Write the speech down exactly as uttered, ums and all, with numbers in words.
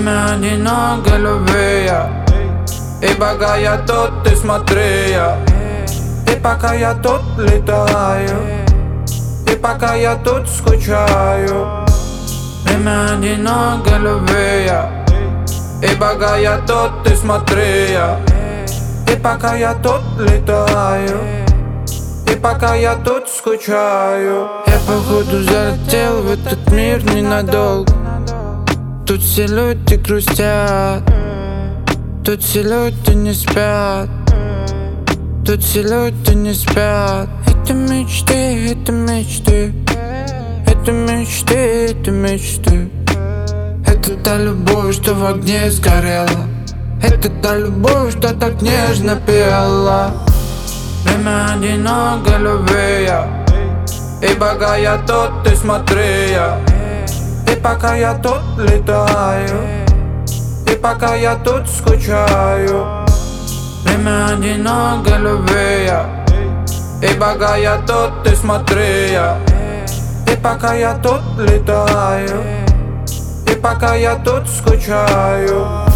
Время одиноко любви я. И пока я тут, ты смотри я. И пока я тут летаю, и пока я тут скучаю. Время одиноко любви я. И пока я тут, ты смотри я. И пока я тут летаю, и пока я тут скучаю. Я походу залетел в этот мир ненадолго. Тут все люди грустят, тут все люди не спят, тут все люди не спят. Это мечты, это мечты, это мечты, это мечты. Это та любовь, что в огне сгорела. Это та любовь, что так нежно пела. Время одиноко любви я. И пока я тут, ты смотри я. И пока я тут летаю, и пока я тут скучаю. Время одиноко любви я. И пока я тут, ты смотри я. И пока я тут летаю, и пока я тут скучаю.